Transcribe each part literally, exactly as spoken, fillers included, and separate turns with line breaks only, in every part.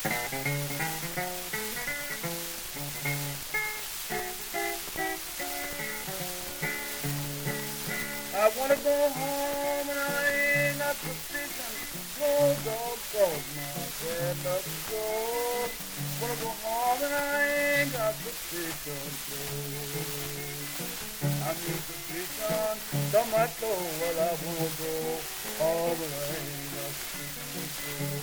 I wanna go home and I ain't got the vision. No dog dog my bed, let's go. Wanna go home and I ain't got the vision. I need the vision. Some might go where I wanna go. All the way got the vision.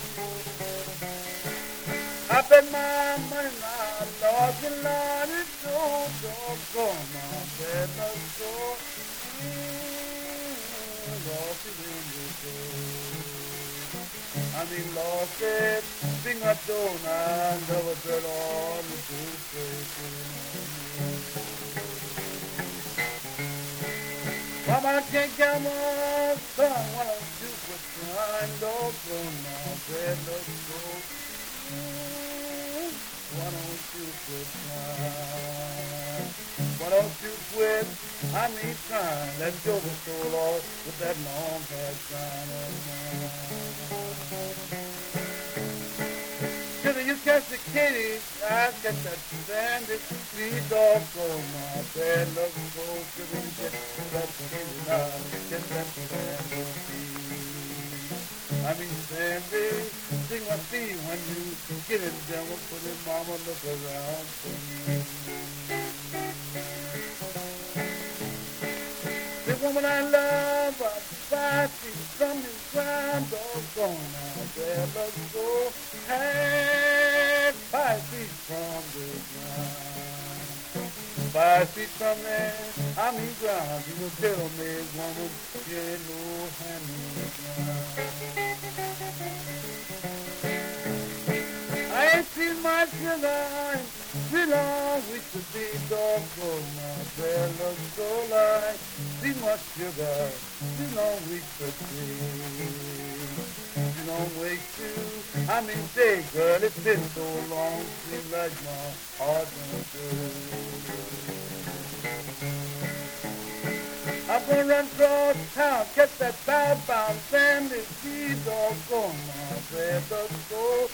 I bet my money now, Lord, you Lord, it's so doggone my bed, let's go. Lost it in the door. I mean, lost it, sing a tone, and never tell all the good faith. Mama can't get more son, what I do for trying, doggone my bed, let's go. Why don't you quit trying? Why don't you quit? I need time. Let's go with so long with that long hair shine of mine. Till you catch the kitty, I get that sandy sweet dog on my bed. Let's go till you get that kitty now. Get that sandy sweet. I mean, Sandy, sing my theme when you get it down. Put it, mama, look around for me. The woman I love, I five feet from the ground. Doggone out there, let's go. Hey, five feet from the ground. Five feet from there, I mean ground. You will tell me, woman, you ain't no hand ground. I ain't seen my sugar in long weeks to be doggone my bed looks so like see my sugar in long weeks to see. You don't wait to I mean say girl it's been so long seems like my heart won't do. I'm gonna run across town, catch that bound Sandy, see doggone my bed looks so.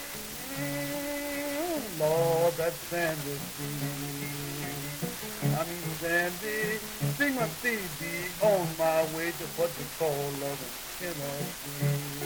Lord, that Sandy Sea. I mean Sandy, sing my C D on my way to what they call love in Tennessee.